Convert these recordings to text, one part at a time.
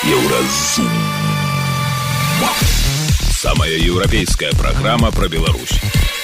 Еўразум. Самая еўрапейская праграма пра Беларусь.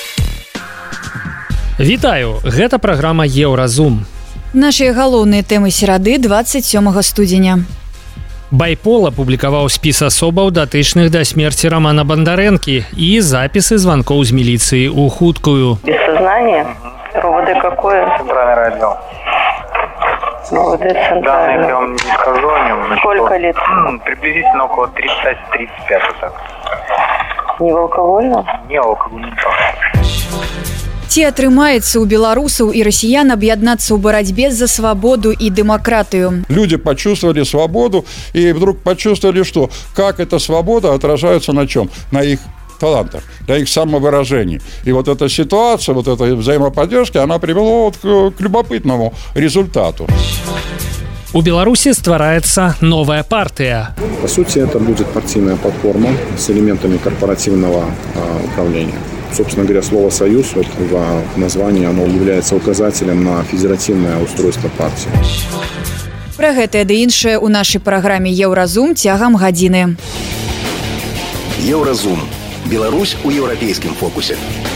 Вітаю, гэта праграма Еўразум. Нашыя галоўныя тэмы серады 27 студзеня. Байпол апублікаваў спіс асобаў, датычных да смерці Романа Бондаренкі і запісы званкоў з міліцыі ў хуткую. Без сознания? РОВД какое? Центральный район. РОВД центральный. Данных я вам не скажу о нем. Сколько лет? Приблизительно около 30-35 вот так. Не алкогольно? Не алкогольно. Ці атрымаецца ў беларусаў і расіян аб'яднацца ў барацьбе за свабоду и демократию. Люди почувствовали свободу и вдруг почувствовали, что как эта свобода отражается на чем? На их талантах, на их самовыражении. И вот эта ситуация, вот эта взаимоподдержка, она привела к любопытному результату. У Беларуси ствараецца новая партия. По сути, это будет партийная платформа с элементами корпоративного управления. Собственно говоря, слово «союз» вот в названии оно является указателем на федеративное устройство партии. Пра гэтае ды іншае ў нашай праграме «Еўразум» цягам гадзіны. Еўразум. Беларусь у еўрапейскім фокусе.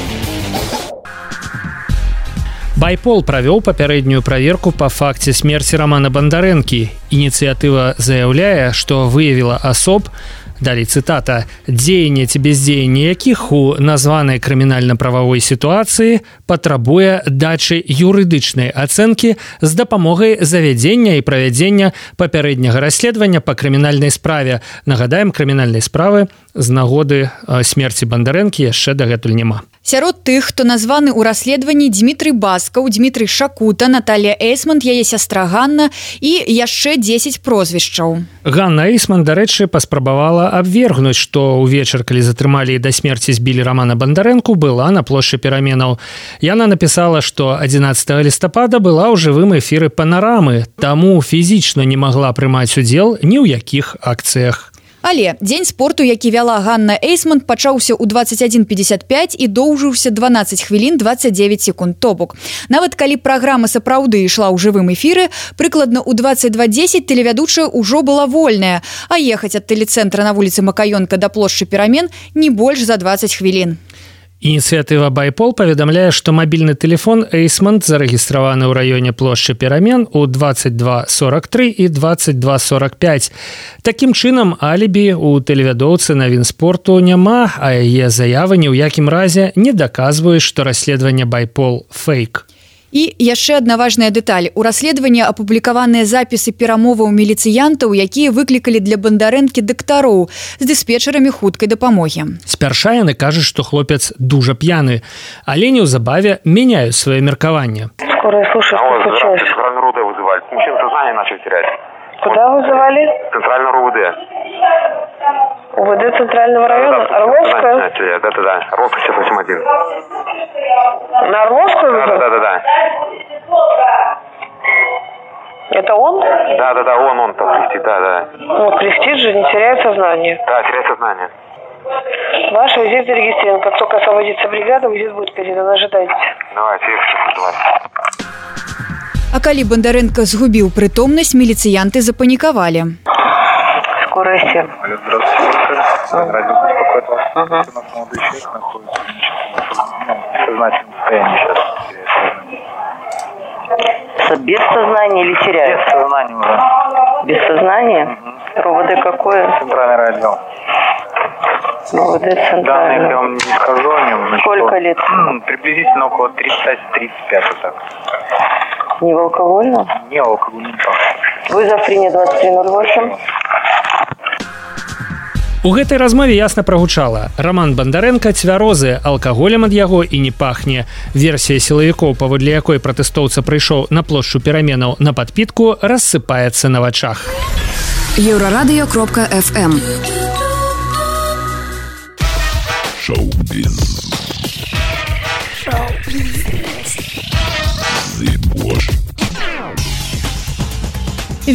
Байпол правёў папярэднюю праверку па факце смерці Романа Бондаренкі. Ініцыятыва заяўляе, што выявіла асоб, далей цытата, «дзеянне ці бездзеянне якіх у названай крымінальна-прававой сітуацыі патрабуе дачы юрыдычнай ацэнкі з дапамогай завядзення і правядзення папярэдняга расследавання па крымінальнай справе». Нагадаем, крымінальнай справы з нагоды смерці Бондаренкі яшчэ дагэтуль няма. Сярод тых, хто названы ў расследаванні Дмітрый Баскаў, Дмітрый Шакута, Наталія Эйсмонт, яе сястра Ганна і яшчэ 10 прозвішчаў. Ганна Эйсмонт, дарэчы, паспрабавала абвергнуць, што ўвечар, калі затрымалі і да смерці збілі Романа Бондаренку, была на плошчы Пераменаў. Яна напісала, што 11 лістапада была ў жывым эфіры «Панарамы», таму фізічна не магла прымаць удзел ні ў якіх акцыях. Але дзень спорту, які вяла Ганна Эйсмонт, пачаўся ў 21:55 і доўжыўся 12 хвілін 29 секунд. То бок, нават калі праграма сапраўды ішла ў жывым эфіры, прыкладна ў 22:10 тэлевядучая ўжо была вольная, а ехаць ад тэлецэнтра на вуліцы Макаёнка да плошчы Перамен не больш за 20 хвілін. Ініцыятыва «Байпол» паведамляе, што мабільны тэлефон Эйсмонт зарэгістраваны ў раёне плошчы Перамен у 22:43 і 22:45. Такім чынам, алібі у тэлевядоўцы навін спорту няма, а яе заявы ні ў якім разе не даказваюць, што расследаванне «Байпол» – фейк. І яшчэ адна важная дэталь. У расследаванні апублікаваныя запісы перамоваў міліцыянтаў, якія выклікалі для Бондарэнкі дактароў з дыспетчарамі хуткай дапамогі. Спярша яны кажуць, што хлопец дужа п'яны, але неўзабаве мяняюць сваё меркаванне. Скорая, слушай, что случилось? Центральный РУВД вызывали. Мужчина сознание начал терять. Куда вызывали? Центральный РУВД. УВД Центрального района? Орловская? Да. Орловская, 681. На Орловскую вызывали? Да. Это он? Да, он там кряхтит, да. Ну, кряхтит же, не теряет сознание. Да, теряет сознание. Ваш визит зарегистрирован. Как только освободится бригада, визит будет передан. Ожидайте. Давайте. А калі Бондаренко згубіў прытомнасць, міліцыянты запанікавалі. Скорая 7. Алло, здравствуйте. Радио беспокоит вас. У нас молодой человек находится в сознательном состоянии сейчас. Без сознания или теряет? Без сознания уже. Без сознания? РОВД какое? Центральный район. РОВД Данных центральный. я вам не скажу о нем. Сколько лет? Приблизительно около 30-35 вот так. Не алкогольно? Не алкогольно. Вызов принят 23:08. У гэтай размове ясна прагучала. Роман Бондаренка цвярозы, алкаголем ад яго і не пахне. Версія сілавікоў, паводле якой пратэстоўца прыйшоў на плошчу Пераменаў на падпітку, рассыпаецца на вачах. Еврорадио.FM. Шоу-біз.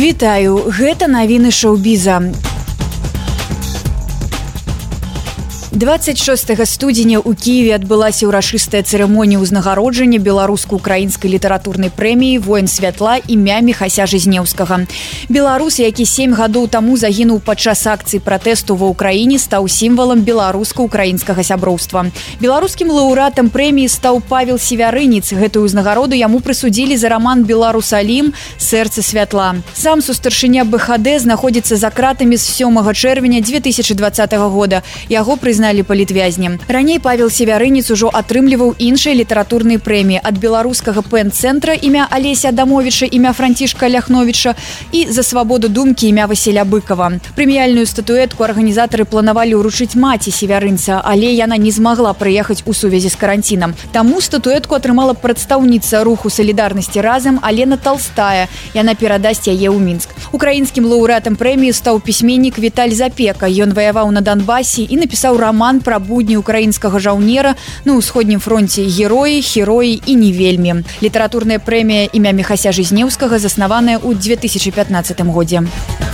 Вітаю, гэта навіны шоу-біза. 26 студзеня ў Кіеве адбылася ўрачыстая цырымонія ўзнагароджання беларуска-украінскай літаратурнай прэміі «Воін святла» імя Міхася Жизнеўскага. Беларус, які 7 гадоў таму загінуў падчас акцыі пратэсту ва ўкраіне, стаў сімвалам беларуска-украінскага сяброўства. Беларускім лаўрэатам прэміі стаў Павел Севярынец. Гэтую ўзнагароду яму прысудзілі за раман «Беларусалім. Сэрца святла». Сам сустаршыня БХД знаходзіцца за кратамі з 7 чэрвеня 2020 года. Яго прызналі палітвязнем. Раней Павел Севярынец ужо атрымліваў іншыя літаратурныя прэміі ад беларускага пэн-цэнтра імя Алеся Адамовіча, імя Францішка Ляхновіча і за свабоду думкі імя Васіля Быкова. Прэміяльную статуэтку арганізатары планавалі ўручыць маці Севярынца, але яна не змагла прыехаць у сувязі з каранцінам. Таму статуэтку атрымала прадстаўніца руху салідарнасці разам Алена Толстая. Яна перадасць яе ў Мінск. Украінскім лаўрэатам прэміі стаў пісьменнік Віталь Запека. Ён ваяваў на Донбасе і напісаў роман пра будні украінскага жаўнера на ўсходнім фронце «Героі, хероі і не вельмі». Літаратурная прэмія імя Міхася Жизнеўскага заснаваная ў 2015 годзе.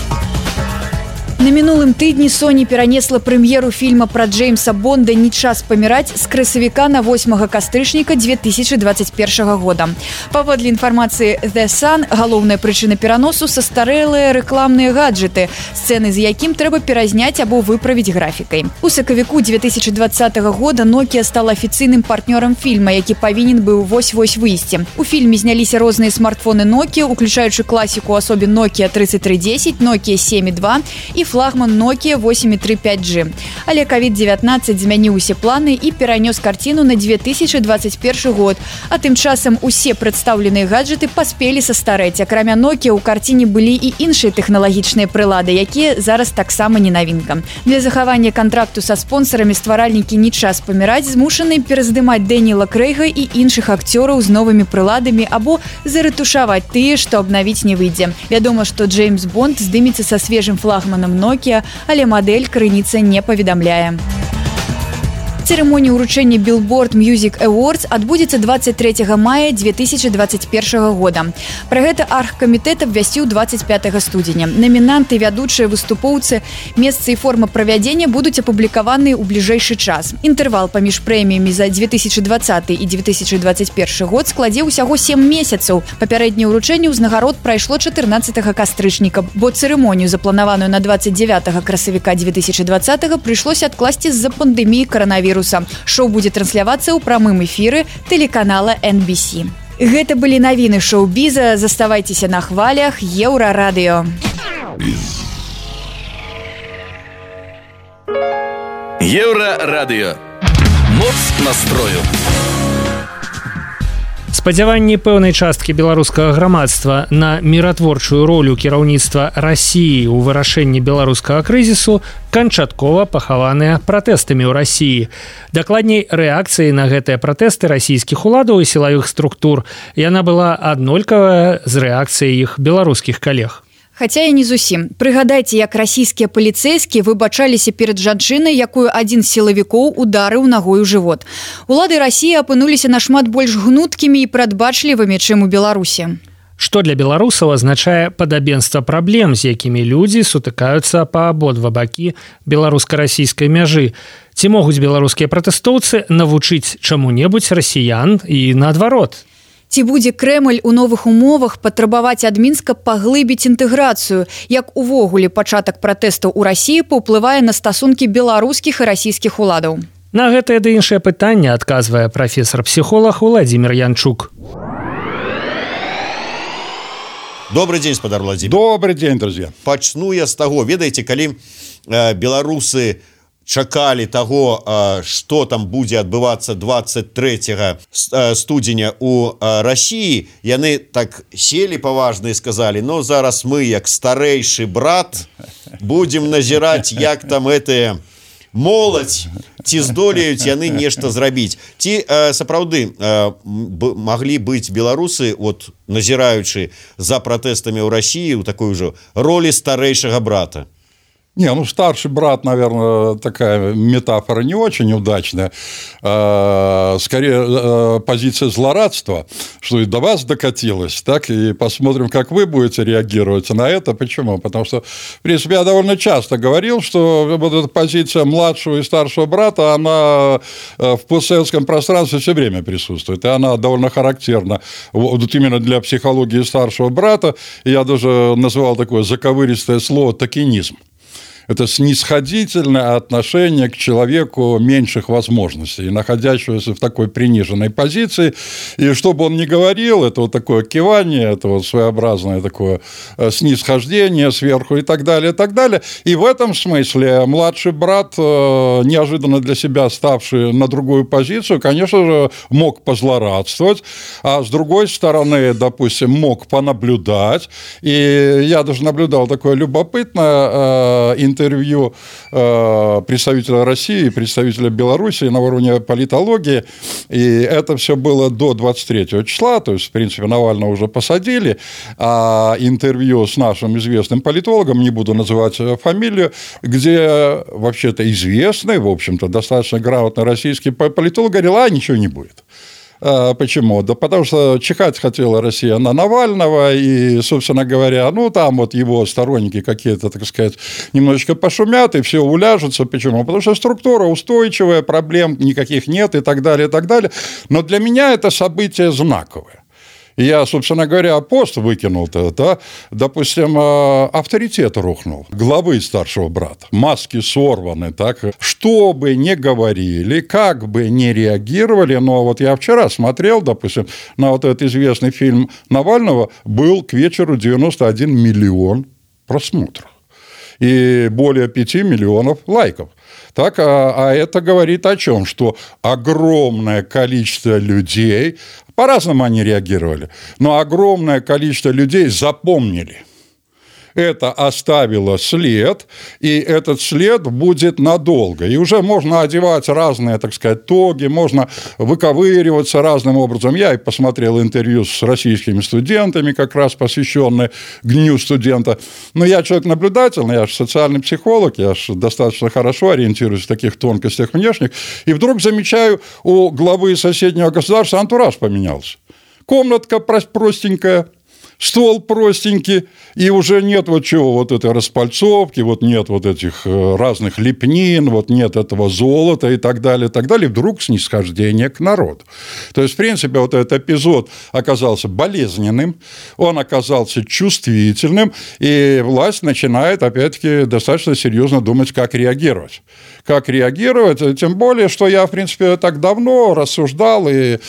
На мінулым тыдні Sony перанесла прэм'еру фільма пра Джеймса Бонда «Не час паміраць» з красавіка на 8 кастрычніка 2021 года. Паводле інфармацыі The Sun, галоўная прычына пераносу – састарэлыя рэкламныя гаджеты, сцэны з якім трэба перазняць або выправіць графікай. У сакавіку 2020 года Nokia стала афіцыйным партнёрам фільма, які павінен быў вось-вось выйсці. У фільме зняліся розныя смартфоны Nokia, уключаючы класіку асобін Nokia 3310, Nokia 7.2 і флагман Nokia 8.3 5G. Але COVID-19 змяніў усе планы і перанёс карціну на 2021 год. А тым часам усе прадстаўленыя гаджеты паспелі састарэць. Акрамя Nokia у карціне былі і іншыя тэхналагічныя прылады, якія зараз таксама не навінка. Для захавання кантракту са спонсарамі стваральнікі «Не час паміраць» змушаны пераздымаць Дэніела Крэйга і іншых акцёраў з новымі прыладамі або зарэтушаваць тыя, што абнавіць не выйдзе. Вядома, што Джеймс Бонд здымецца са свежым флагманам Nokia, але мадэль крыніца не паведамляе. Цырымонія ўручэння Billboard Music Awards адбудзецца 23 мая 2021 года. Пра гэта аргкамітэт абвясціў 25 студзеня. Намінанты, вядучыя, выступоўцы, месца і форма правядзення будуць апублікаваныя ў бліжэйшы час. Інтэрвал паміж прэміямі за 2020 і 2021 год складзе ўсяго 7 месяцаў. Папярэдняе ўручэнне ўзнагарод прайшло 14 кастрычніка, бо цырымонію, запланаваную на 29 красавіка 2020 прыйшлося адкласці з-за пандэміі каранавіруса. Шоу будзе транслявацца ў прамым эфіры тэлеканала NBC. Гэта былі навіны шоу-біза. Заставайцеся на хвалях Еўрарадыё. Еўрарадыё. Моц настрою. Спадзяванні пэўнай часткі беларускага грамадства на міратворчую ролю кіраўніцтва Расіі ў вырашэнні беларускага крызісу канчаткова пахаваныя пратэстамі ў Расіі. Дакладней, рэакцыяй на гэтыя пратэсты расійскіх уладаў і сілавых структур яна была аднолькавая з рэакцыяй іх беларускіх калег. Хаця і не зусім. Прыгадайце, як расійскія паліцэйскія выбачаліся перад жанчынай, якую адзін з сілавікоў ударыў нагой у жывот. Улады Расіі апынуліся нашмат больш гнуткімі і прадбачлівымі, чым у Беларусі. Што для беларусаў азначае падабенства праблем, з якімі людзі сутыкаюцца па абодва бакі беларуска-расійскай мяжы. Ці могуць беларускія пратэстоўцы навучыць чаму-небудзь расіян і наадварот? Ці будзе Крэмль у новых умовах патрабаваць ад Мінска паглыбіць інтэграцыю? Як увогуле пачатак пратэстаў у Расіі паўплывае на стасункі беларускіх і расійскіх уладаў? На гэтае ды іншае пытанне адказвае прафесар-псіхолог Владзімир Янчук. Добрый день, спадар Владимир. Добрый день, друзья. Пачну я з таго, ведаеце, калі беларусы чакалі таго, што там будзе адбывацца 23 студзеня у Расіі, яны так селі паважна і сказалі: ну зараз мы, як старэйшы брат, будзем назіраць, як там гэтыя моладзь, ці здолеюць яны нешта зрабіць. Ці сапраўды маглі быць беларусы, от назіраючы за пратэстамі ў Расіі, у такой ужо ролі старэйшага брата? Не, ну, старший брат, наверное, такая метафора не очень удачная. Скорее, позиция злорадства, что и до вас докатилось, так, и посмотрим, как вы будете реагировать на это. Почему? Потому что, в принципе, я довольно часто говорил, что вот эта позиция младшего и старшего брата, она в постсоветском пространстве все время присутствует, и она довольно характерна вот именно для психологии старшего брата. Я даже называл такое заковыристое слово «токенизм». Это снисходительное отношение к человеку меньших возможностей, находящегося в такой приниженной позиции. И что бы он ни говорил, это вот такое кивание, это вот своеобразное такое снисхождение сверху и так далее, и так далее. И в этом смысле младший брат, неожиданно для себя ставший на другую позицию, конечно же, мог позлорадствовать, а с другой стороны, допустим, мог понаблюдать. И я даже наблюдал такое любопытное интервью представителя России и представителя Белоруссии на уровне политологии, и это все было до 23 числа, то есть, в принципе, Навального уже посадили, а интервью с нашим известным политологом, не буду называть фамилию, где вообще-то известный, в общем-то, достаточно грамотный российский политолог говорил, ничего не будет. Почему? Да потому что чихать хотела Россия на Навального, и, собственно говоря, ну, там вот его сторонники какие-то, так сказать, немножечко пошумят, и все уляжутся. Почему? Потому что структура устойчивая, проблем никаких нет, и так далее, и так далее. Но для меня это событие знаковое. Я, собственно говоря, пост выкинул-то, да? Допустим, авторитет рухнул главы старшего брата. Маски сорваны, так? Что бы ни говорили, как бы ни реагировали, но вот я вчера смотрел, допустим, на вот этот известный фильм Навального, был к вечеру 91 миллион просмотров и более 5 миллионов лайков. Так, а это говорит о чем? Что огромное количество людей, по-разному они реагировали, но огромное количество людей запомнили. Это оставило след, и этот след будет надолго. И уже можно одевать разные, так сказать, тоги, можно выковыриваться разным образом. Я и посмотрел интервью с российскими студентами, как раз посвященные Дню студента. Но я человек наблюдательный, я же социальный психолог, я же достаточно хорошо ориентируюсь в таких тонкостях внешних. И вдруг замечаю, у главы соседнего государства антураж поменялся. Комнатка простенькая, стол простенький, и уже нет вот чего, вот этой распальцовки, вот нет вот этих разных лепнин, вот нет этого золота и так далее, и так далее. Вдруг снисхождение к народу. То есть, в принципе, вот этот эпизод оказался болезненным, он оказался чувствительным, и власть начинает, опять-таки, достаточно серьезно думать, как реагировать. Как реагировать, тем более, что я, в принципе, так давно рассуждал и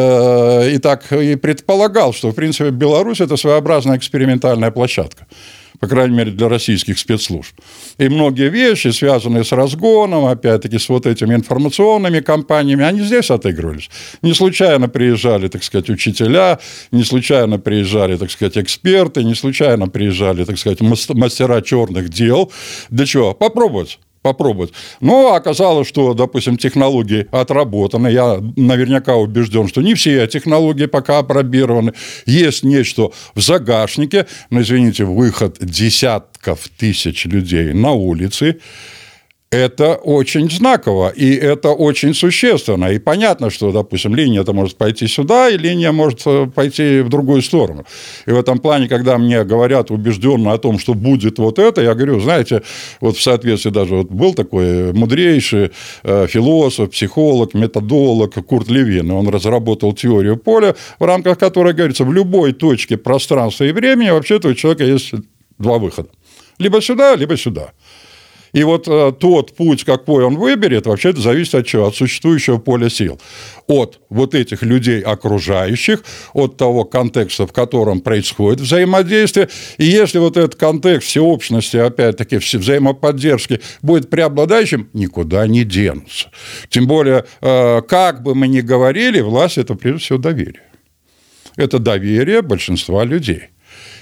так и предполагал, что, в принципе, Беларусь – это своеобразная экспериментальная площадка, по крайней мере, для российских спецслужб. И многие вещи, связанные с разгоном, опять-таки, с вот этими информационными кампаниями, они здесь отыгрывались. Не случайно приезжали, так сказать, учителя, не случайно приезжали, так сказать, эксперты, не случайно приезжали, так сказать, мастера черных дел. Для чего? Попробовать. Но оказалось, что, допустим, технологии отработаны. Я наверняка убежден, что не все технологии пока опробированы. Есть нечто в загашнике, но, извините, выход десятков тысяч людей на улицы. Это очень знаково, и это очень существенно. И понятно, что, допустим, линия-то может пойти сюда, и линия может пойти в другую сторону. И в этом плане, когда мне говорят убежденно о том, что будет вот это, я говорю, знаете, вот в соответствии даже вот был такой мудрейший философ, психолог, методолог Курт Левин, он разработал теорию поля, в рамках которой, говорится, в любой точке пространства и времени вообще-то у человека есть два выхода. Либо сюда, либо сюда. И вот тот путь, какой он выберет, вообще-то зависит от чего? От существующего поля сил. От вот этих людей окружающих, от того контекста, в котором происходит взаимодействие. И если вот этот контекст всеобщности, опять-таки, взаимоподдержки будет преобладающим, никуда не денутся. Тем более, как бы мы ни говорили, власть – это прежде всего доверие. Это доверие большинства людей.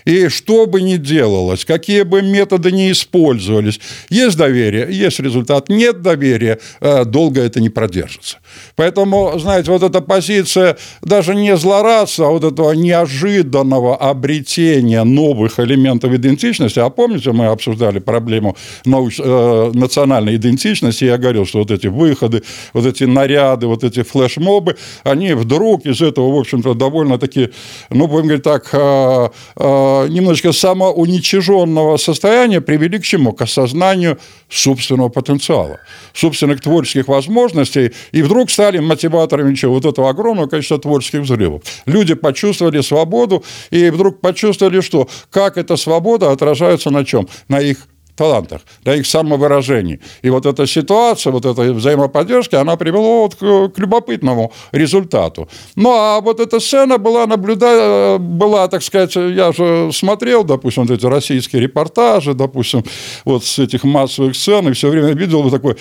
И что бы ни делалось, какие бы методы ни использовались, есть доверие, есть результат, нет доверия, долго это не продержится. Поэтому, знаете, вот эта позиция даже не злорадства, а вот этого неожиданного обретения новых элементов идентичности, а помните, мы обсуждали проблему национальной идентичности, я говорил, что вот эти выходы, вот эти наряды, вот эти флешмобы, они вдруг из этого, в общем-то, довольно-таки, ну, будем говорить так, немножечко самоуничиженного состояния привели к чему? К осознанию собственного потенциала, собственных творческих возможностей, и вдруг стали мотиваторами чего? Вот этого огромного количества творческих взрывов. Люди почувствовали свободу, и вдруг почувствовали, что как эта свобода отражается на чем? На их талантах, на их самовыражении. И вот эта ситуация, вот эта взаимоподдержка, она привела вот к любопытному результату. Ну, а вот эта сцена была, так сказать, я же смотрел, допустим, вот эти российские репортажи, допустим, вот с этих массовых сцен, и все время видел вот такой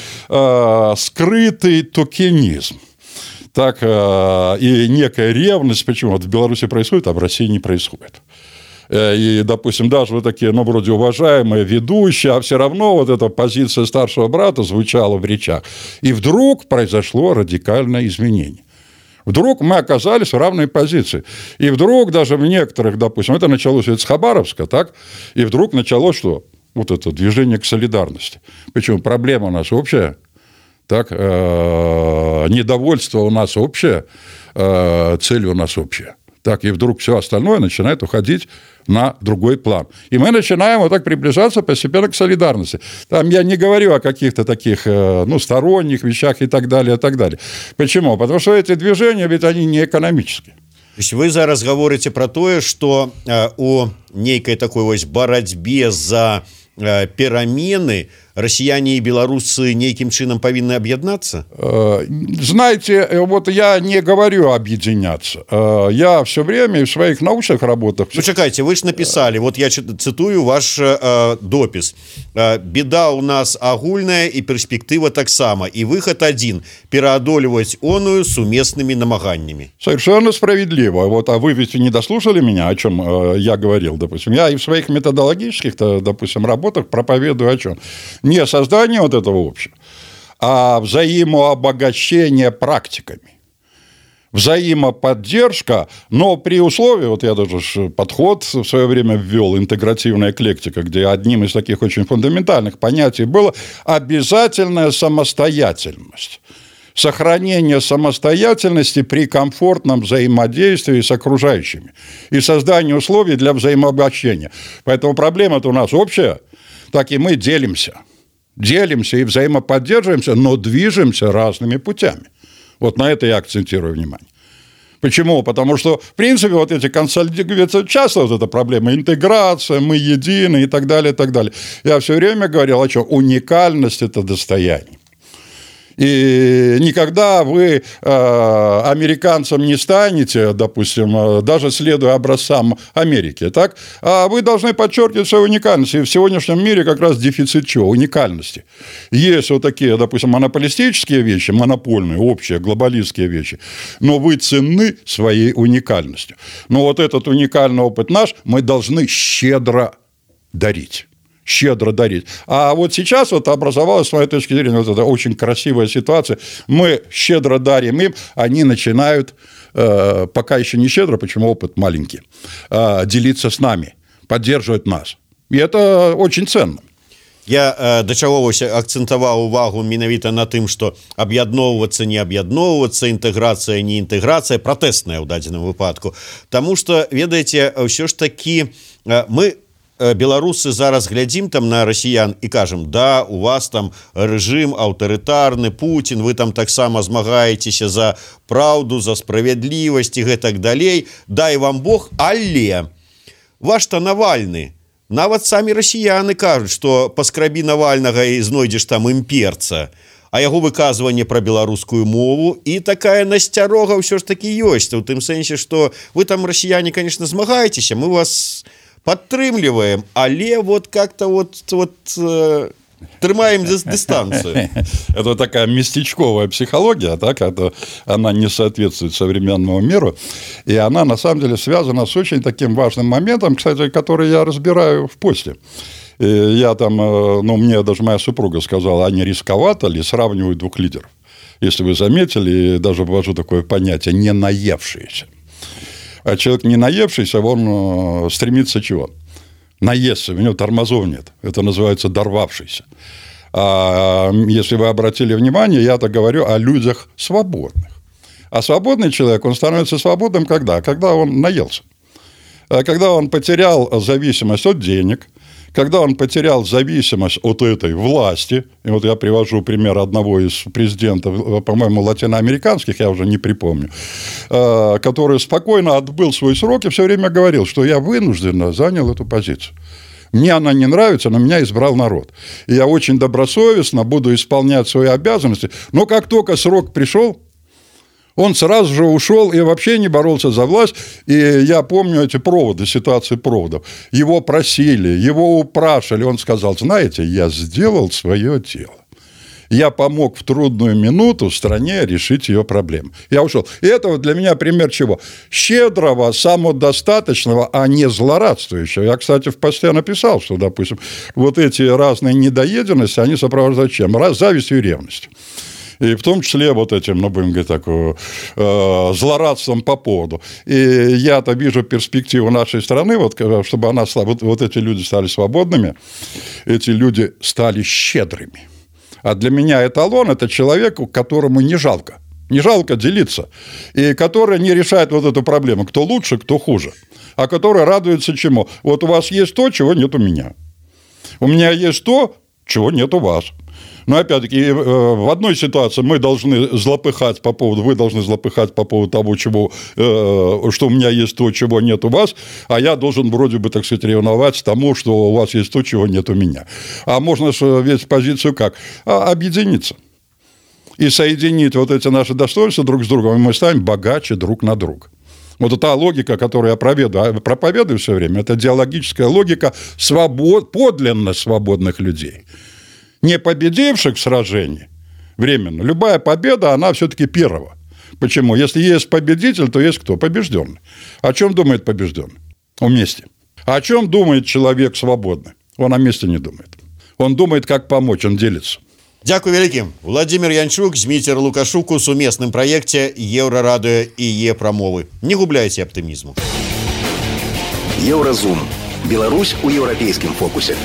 скрытый токенизм. Так, и некая ревность, почему вот в Беларуси происходит, а в России не происходит. И, допустим, даже вот такие, ну, вроде уважаемые ведущие, а все равно вот эта позиция старшего брата звучала в речах. И вдруг произошло радикальное изменение. Вдруг мы оказались в равной позиции. И вдруг даже в некоторых, допустим, это началось с Хабаровска, так? И вдруг началось что? Вот это движение к солидарности. Причем проблема у нас общая, так? Недовольство у нас общее, цель у нас общая. Так, и вдруг все остальное начинает уходить на другой план. И мы начинаем вот так приближаться постепенно к солидарности. Там я не говорю о каких-то таких, ну, сторонних вещах и так далее, и так далее. Почему? Потому что эти движения, ведь они не экономические. То есть вы зараз говорите про тое, что у нейкай такой вось барацьбе за перамены россияне и белорусы нейким чином повинны объединяться? Знаете, вот я не говорю объединяться. Я все время в своих научных работах... Ну, чекайте, вы же написали, вот я цитую ваш допис. «Беда у нас агульная и перспектива таксама, и выход один – переодоливать оную суместными намаганиями». Совершенно справедливо. Вот, а вы ведь не дослушали меня, о чем я говорил, допустим. Я и в своих методологических, допустим, работах проповедую о чем? Не создание вот этого общего, а взаимообогащение практиками. Взаимоподдержка, но при условии, вот я даже подход в свое время ввел, интегративная эклектика, где одним из таких очень фундаментальных понятий было обязательная самостоятельность. Сохранение самостоятельности при комфортном взаимодействии с окружающими и создание условий для взаимообогащения. Поэтому проблема-то у нас общая, так и мы делимся и взаимоподдерживаемся, но движемся разными путями. Вот на это я акцентирую внимание. Почему? Потому что, в принципе, вот эти консолидации, часто вот эта проблема интеграция, мы едины и так далее, и так далее. Я все время говорил о чем? Уникальность – это достояние. И никогда вы американцем не станете, допустим, даже следуя образцам Америки, так? А вы должны подчеркивать свою уникальность. И в сегодняшнем мире как раз дефицит чего? Уникальности. Есть вот такие, допустим, монополистические вещи, монопольные, общие, глобалистские вещи, но вы ценны своей уникальностью. Но вот этот уникальный опыт наш мы должны щедро дарить. А вот сейчас вот образовалась, с моей точки зрения, вот эта очень красивая ситуация. Мы щедро дарим им, они начинают, пока еще не щедро, почему опыт маленький, делиться с нами, поддерживать нас. И это очень ценно. Я да чаго акцентаваў увагу менавіта на тым, што аб'ядноўвацца, не аб'ядноўвацца, інтэграцыя, не інтэграцыя, пратэсная ў дадзеным выпадку. Таму што, ведаеце, ўсё ж такі мы беларусы зараз глядзім там на расіян і кажам, да, у вас там рэжым аўтарытарны, Путін, вы там таксама змагаецеся за праўду, за справядлівасць і гэтак далей, дай вам Бог, але ваш-то Навальны, нават самі расіяны кажуць, што паскрабі Навальнага і знойдзеш там імперца, а яго выказванне пра беларускую мову, і такая насцярога ўсё ж такі ёсць, у тым сэнсе, што вы там, расіяне, конечно, змагаецеся, мы вас... подтрымливаем, але вот как-то вот... трымаем дистанцию. Это такая местечковая психология, так? Она не соответствует современному миру. И она, на самом деле, связана с очень таким важным моментом, кстати, который я разбираю в посте. И я там, мне даже моя супруга сказала, а не рисковато ли сравнивать двух лидеров? Если вы заметили, даже ввожу такое понятие «не наевшиеся». А человек не наевшийся, он стремится чего? Наесться, у него тормозов нет. Это называется дорвавшийся. А если вы обратили внимание, я-то говорю о людях свободных. А свободный человек, он становится свободным когда? Когда он наелся. Когда он потерял зависимость от денег, когда он потерял зависимость от этой власти, и вот я привожу пример одного из президентов, по-моему, латиноамериканских, я уже не припомню, который спокойно отбыл свой срок и все время говорил, что я вынужденно занял эту позицию. Мне она не нравится, но меня избрал народ. И я очень добросовестно буду исполнять свои обязанности, но как только срок пришел, он сразу же ушел и вообще не боролся за власть. И я помню эти проводы, ситуации проводов. Его просили, его упрашивали. Он сказал, знаете, я сделал свое дело. Я помог в трудную минуту стране решить ее проблемы. Я ушел. И это вот для меня пример чего? Щедрого, самодостаточного, а не злорадствующего. Я, кстати, в посте написал, что, допустим, вот эти разные недоеденности, они сопровождают чем? Завистью и ревностью. И в том числе вот этим, будем говорить так, злорадством по поводу. И я-то вижу перспективу нашей страны, вот, чтобы она стала, вот эти люди стали свободными, эти люди стали щедрыми. А для меня эталон – это человек, которому не жалко делиться, и который не решает вот эту проблему, кто лучше, кто хуже, а который радуется чему? Вот у вас есть то, чего нет у меня. У меня есть то, чего нет у вас. Но, опять-таки, в одной ситуации мы должны злопыхать по поводу, вы должны злопыхать по поводу того, что у меня есть то, чего нет у вас, а я должен вроде бы, так сказать, ревновать тому, что у вас есть то, чего нет у меня. А можно ведь позицию как? Объединиться. И соединить вот эти наши достоинства друг с другом, и мы станем богаче друг на друга. Вот та логика, которую я проповедую все время, это диалогическая логика подлинно свободных людей. Не победивших в сражении временно. Любая победа, она все-таки первая. Почему? Если есть победитель, то есть кто? Побежденный. О чем думает побежденный? О месте. А о чем думает человек свободный? Он о месте не думает. Он думает, как помочь, он делится. Дякую вялікі. Владимир Янчук, Зміцер Лукашук у сумесным проекте Еўрарадыё и Е-прамовы. Не губляйте оптимизму. Еўразум. Беларусь у еўрапейскім фокусе.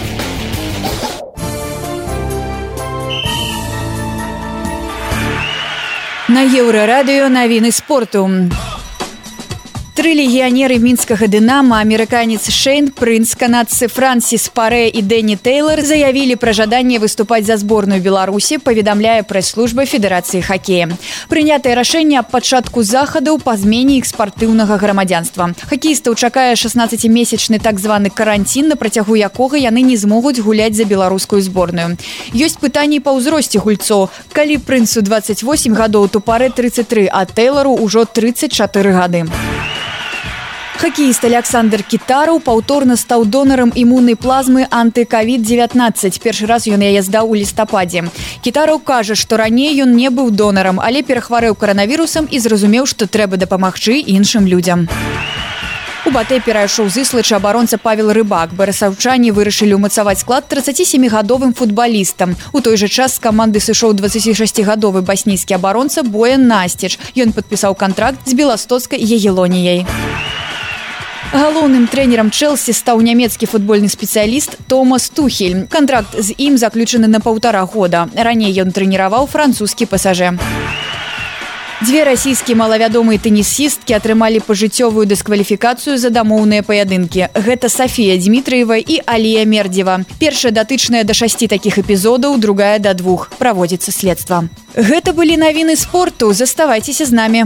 На Еўрарадыё навіны спорту. Тры легіянеры мінскага «Дынама», амерыканец Шейн Прынц, канадцы Франсіс Парэ і Дэнні Тэйлор заявілі пра жаданне выступаць за зборную Беларусі, паведамляе прэс-служба Федэрацыі хакея. Прынятае рашэнне аб пачатку захадаў па змене іх спартыўнага грамадзянства. Хакеістаў чакае 16-месячны так званы каранцін, на працягу якога яны не змогуць гуляць за беларускую зборную. Ёсць пытанні па ўзросце гульцоў. Калі Прынцу 28 гадоў, то Парэ 33, а Тэйлору ўжо 34 гады. Хакеіст Александр Кітараў паўторна стаў донарам імуннай плазмы анты-ковід-19. Першы раз ён яе здаў у лістападзе. Кітараў кажа, што раней ён не быў донарам, але перахварэў каранавірусам і зразумеў, што трэба дапамагчы іншым людзям. У батэ перайшоў зыслачы абаронца Павел Рыбак. Барысаўчане вырашылі ўмацаваць склад 37-гадовым футбалістам. У той жа час з каманды сышоў 26-гадовы баснійскі абаронца Боян Насціч. Ён падпісаў кантракт з беластоцкай Ягелоніяй. Галоўным трэнерам Чэлсі стаў нямецкі футбольны спецыяліст Томас Тухель. Кантракт з ім заключаны на 1,5 года. Раней ён трэніраваў французскі ПСЖ. Дзве расійскія малавядомыя тэнісісткі атрымалі пажыццёвую дыскваліфікацыю за дамоўныя паядынкі. Гэта Сафія Дмітраева і Алія Мердзева. Першая датычная да 6 такіх эпізодаў, другая да 2. Праводзіцца следства. Гэта былі навіны спорту. Заставайцеся з намі.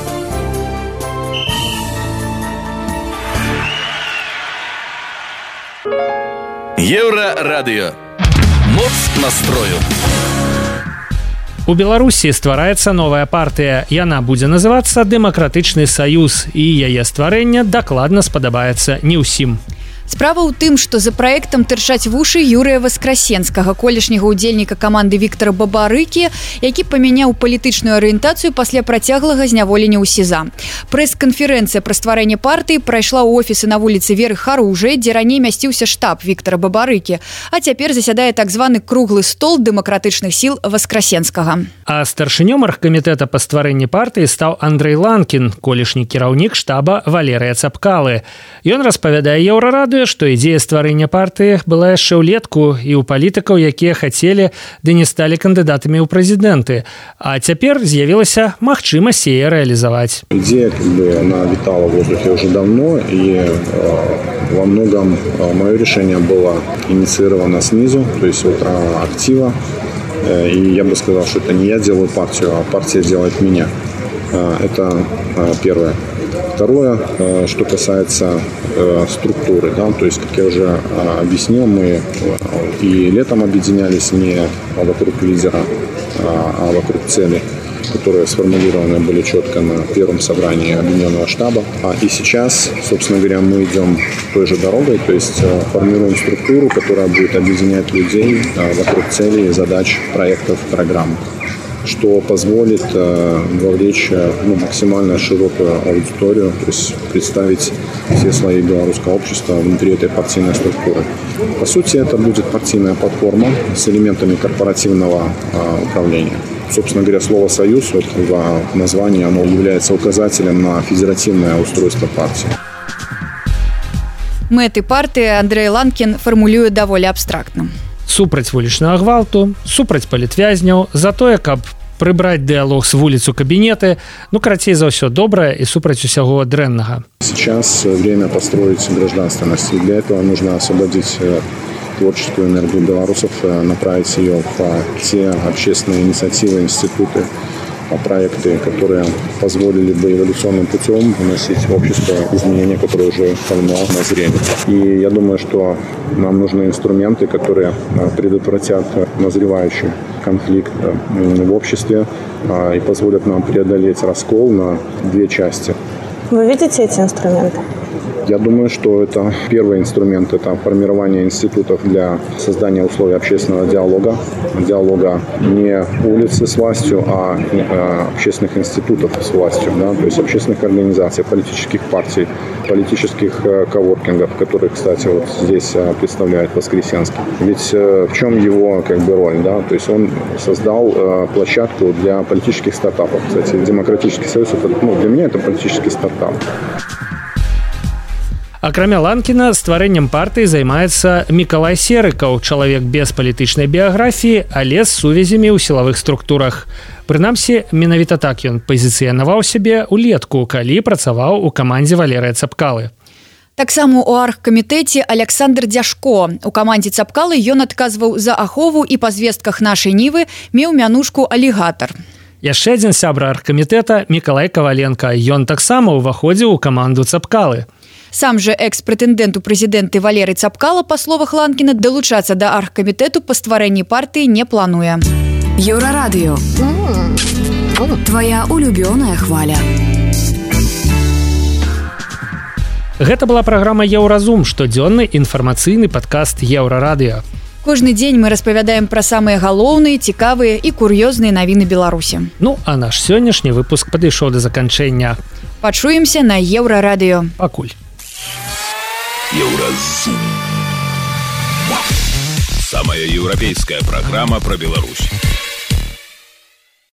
Еўрарадыё. Моц настрою. У Беларусі ствараецца новая партыя. Яна будзе называцца «Дэмакратычны саюз», і яе стварэнне дакладна спадабаецца не ўсім. Справа ў тым, што за праектам тырчаць вушы Юрыя Васкрасенскага, колішняга ўдзельніка каманды Віктара Бабарыкі, які памяняў палітычную арыентацыю пасля працяглага зняволення ў СІЗА. Прэс-канферэнцыя пра стварэнне партыі прайшла ў офісы на вуліцы Веры Харужай, дзе раней мясціўся штаб Віктара Бабарыкі, а цяпер засядае так званы круглы стол дэмакратычных сіл Васкрасенскага. А старшынём аргкамітэта па стварэнні партыі стаў Андрэй Ланкін, колішні кіраўнік штаба Валерыя Цапкалы. Ён распавядае Еўрарадыё, што ідзея стварэння партыі была яшчэ ўлетку і ў палітыкаў, якія хацелі, ды не сталі кандыдатамі ў прэзідэнты. А цяпер з'явілася магчымасць яе рэалізаваць. Идея она витала в воздухе уже давно, и во многом мое решение было инициировано снизу, то есть от актива. И я бы сказал, что это не я делаю партию, а партия делает меня. Это первое. Второе, что касается структуры, да, то есть, как я уже объяснил, мы и летом объединялись не вокруг лидера, а вокруг цели, которые сформулированы были четко на первом собрании Объединенного штаба. И сейчас, собственно говоря, мы идем той же дорогой, то есть формируем структуру, которая будет объединять людей вокруг целей, задач, проектов, программ, что позволит вовлечь максимально широкую аудиторию, то есть представить все слои белорусского общества внутри этой партийной структуры. По сути, это будет партийная платформа с элементами корпоративного управления. Собственно говоря, слово «союз» в названии оно является указателем на федеративное устройство партии. Мэты партыі Андрэй Ланкін фармулюе даволі абстрактна. Супраць вулічнага гвалту, супраць палітвязняў, за тое, каб прыбраць дыалог з вуліцу кабінеты, карацей за ўсё добрае і супраць усяго дрэннага. Сейчас время построить гражданственность, и для этого нужно освободить творческую энергию белорусов, направить ее в те общественные инициативы, институты, проекты, которые позволили бы эволюционным путем вносить в общество изменения, которые уже давно назрели. И я думаю, что нам нужны инструменты, которые предотвратят назревающий конфликт в обществе и позволят нам преодолеть раскол на две части. Вы видите эти инструменты? Я думаю, что это первый инструмент, это формирование институтов для создания условий общественного диалога. Диалога не улицы с властью, а общественных институтов с властью, да? То есть общественных организаций, политических партий, политических коворкингов, которые, кстати, вот здесь представляет Воскресенский. Ведь в чем его роль? Да? То есть он создал площадку для политических стартапов. Кстати, Демократический союз, для меня это политический стартап. Акрамя Ланкіна, стварэннем партыі займаецца Мікалай Серыкаў, чалавек без палітычнай біяграфіі, але з сувязямі ў сілавых структурах. Прынамсі, менавіта так ён пазіцыянаваў сябе ўлетку, калі працаваў у камандзе Валерыя Цапкалы. Таксама у аргкамітэце Александр Дзяшко. У камандзе Цапкалы ён адказваў за ахову і па звестках нашай Нівы меў мянушку «Алігатар». Яшчэ адзін сябра аргкамітэта Мікалай Каваленка. Ён таксама ўваходзіў у каманду Цапкалы. Сам же экс-прэтэндэнт у прэзідэнты Валерый Цапкала, па словах Ланкіна, далучацца да аргкамітэту па стварэнні партыі не плануе. Еўрарадыё. Твоя улюбёная хваля. Гэта была праграма «Еўразум», штодзённы інфармацыйны падкаст Еўрарадыё. Кожны дзень мы распавядаем пра самыя галоўныя, цікавыя і кур'ёзныя навіны Беларусі. А наш сённяшні выпуск падышоў да заканчэння. Пачуемся на Еўрарадыё. Пакуль. Еўразум. Самая еўрапейская программа про Беларусь.